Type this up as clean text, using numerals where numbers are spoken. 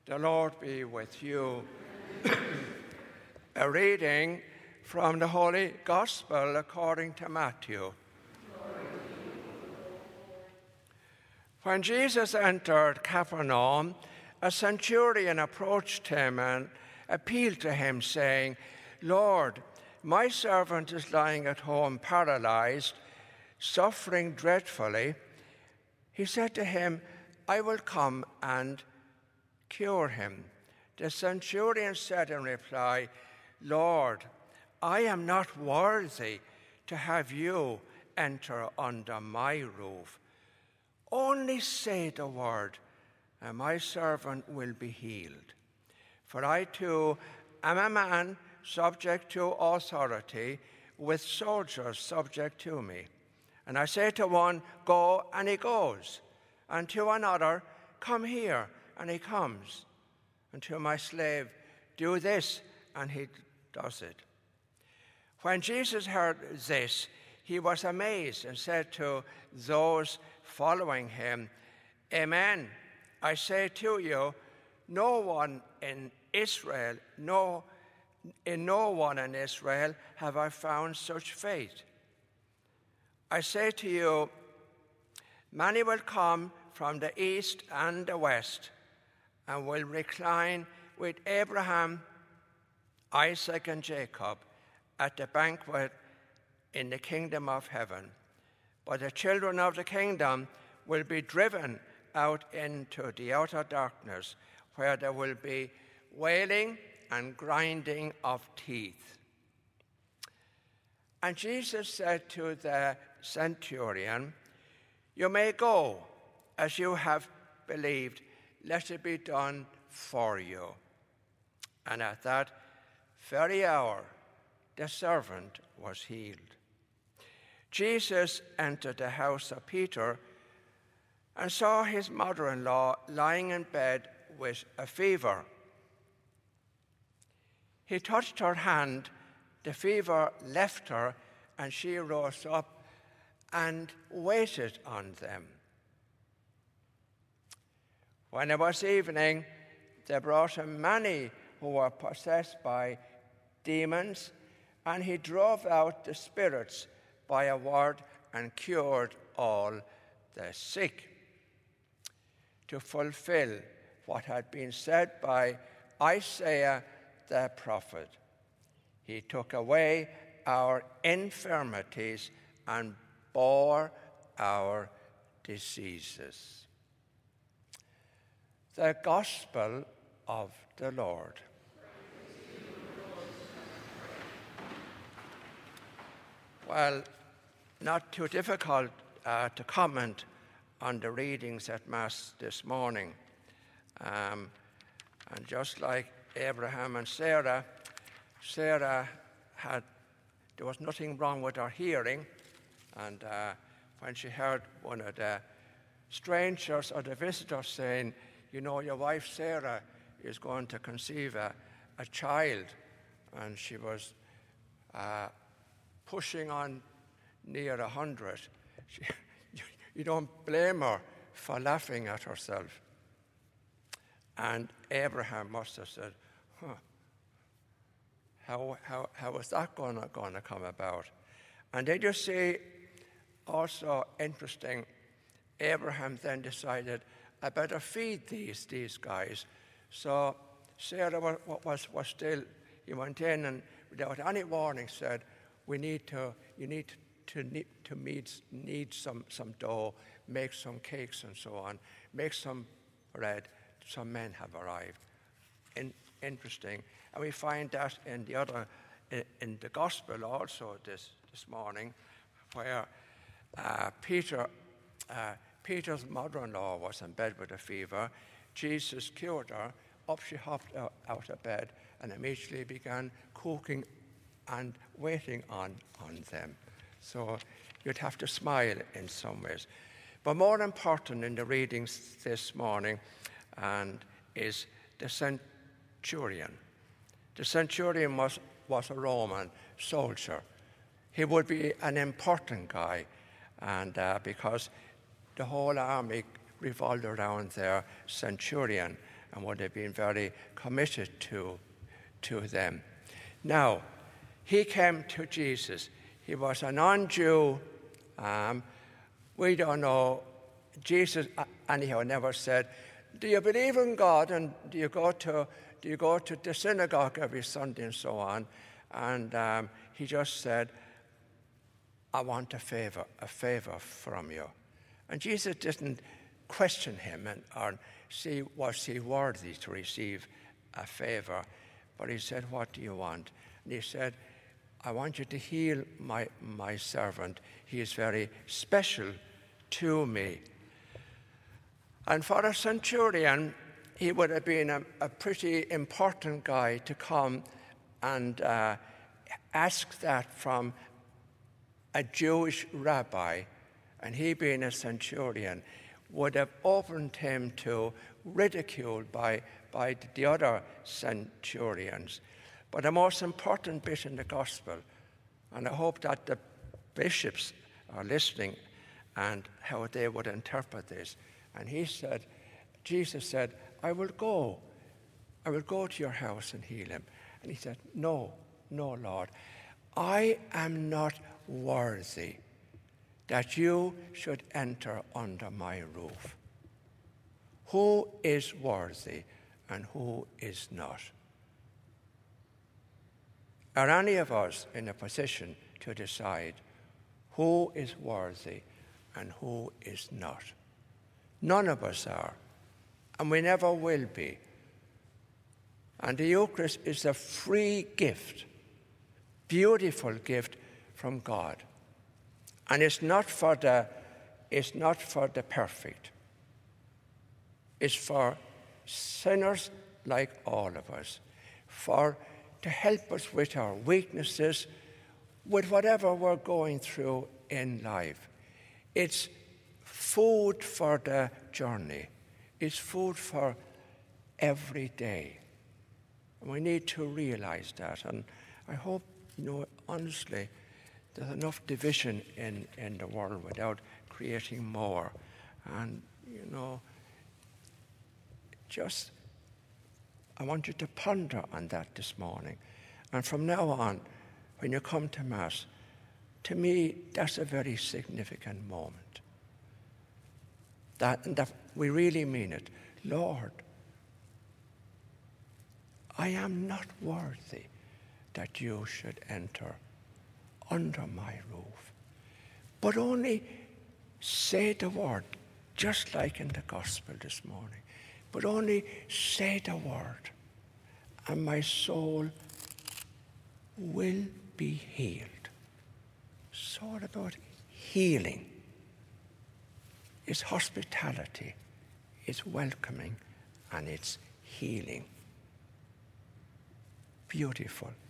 The Lord be with you. A reading from the Holy Gospel according to Matthew. When Jesus entered Capernaum, a centurion approached him and appealed to him, saying, "Lord, my servant is lying at home paralyzed, suffering dreadfully." He said to him, "I will come and cure him." The centurion said in reply, "Lord, I am not worthy to have you enter under my roof. Only say the word, and my servant will be healed. For I too am a man subject to authority, with soldiers subject to me. And I say to one, 'Go,' and he goes, and to another, 'Come here,' and he comes, and to my slave, 'Do this,' and he does it." When Jesus heard this, he was amazed and said to those following him, "Amen, I say to you, no one in Israel have I found such faith. I say to you, many will come from the east and the west and will recline with Abraham, Isaac, and Jacob at the banquet in the kingdom of heaven. But the children of the kingdom will be driven out into the outer darkness, where there will be wailing and grinding of teeth." And Jesus said to the centurion, "You may go as you have believed. Let it be done for you." And at that very hour, the servant was healed. Jesus entered the house of Peter and saw his mother-in-law lying in bed with a fever. He touched her hand, the fever left her, and she rose up and waited on them. When it was evening, they brought him many who were possessed by demons, and he drove out the spirits by a word and cured all the sick, to fulfill what had been said by Isaiah the prophet. He took away our infirmities and bore our diseases. The Gospel of the Lord. Well, not too difficult to comment on the readings at Mass this morning. And just like Abraham and Sarah there was nothing wrong with her hearing. And when she heard one of the strangers or the visitors saying, "You know, your wife Sarah is going to conceive a child," and she was pushing on near 100. You don't blame her for laughing at herself. And Abraham must have said, how is that going to come about? And then you see, also interesting, Abraham then decided, I better feed these guys. So Sarah was still, he went in and without any warning said, you need some dough, make some cakes and so on, make some bread. Some men have arrived. Interesting. And we find that in the Gospel also this morning, where Peter's mother-in-law was in bed with a fever. Jesus cured her. Up she hopped out of bed and immediately began cooking and waiting on them. So you'd have to smile in some ways. But more important in the readings this morning is the centurion. The centurion was a Roman soldier. He would be an important guy, and because the whole army revolved around their centurion, and would have been very committed to them. Now, he came to Jesus. He was a non-Jew. We don't know. Jesus, anyhow, never said, "Do you believe in God, and do you go to the synagogue every Sunday," and so on. And he just said, "I want a favor from you." And Jesus didn't question him or see was he worthy to receive a favor, but he said, "What do you want?" And he said, "I want you to heal my servant. He is very special to me." And for a centurion, he would have been a pretty important guy to come and ask that from a Jewish rabbi, and he being a centurion would have opened him to ridicule by the other centurions. But the most important bit in the gospel, and I hope that the bishops are listening and how they would interpret this. And Jesus said, I will go to your house and heal him. And he said, No, Lord, I am not worthy that you should enter under my roof. Who is worthy and who is not? Are any of us in a position to decide who is worthy and who is not? None of us are, and we never will be. And the Eucharist is a free gift, beautiful gift from God. And it's not for the perfect. It's for sinners like all of us, to help us with our weaknesses, with whatever we're going through in life. It's food for the journey. It's food for every day. And we need to realize that. And I hope, honestly, there's enough division in the world without creating more. And, I want you to ponder on that this morning. And from now on, when you come to Mass, to me, that's a very significant moment. That we really mean it. Lord, I am not worthy that you should enter under my roof. But only say the word, just like in the gospel this morning. But only say the word, and my soul will be healed. It's all about healing. It's hospitality, it's welcoming, and it's healing. Beautiful.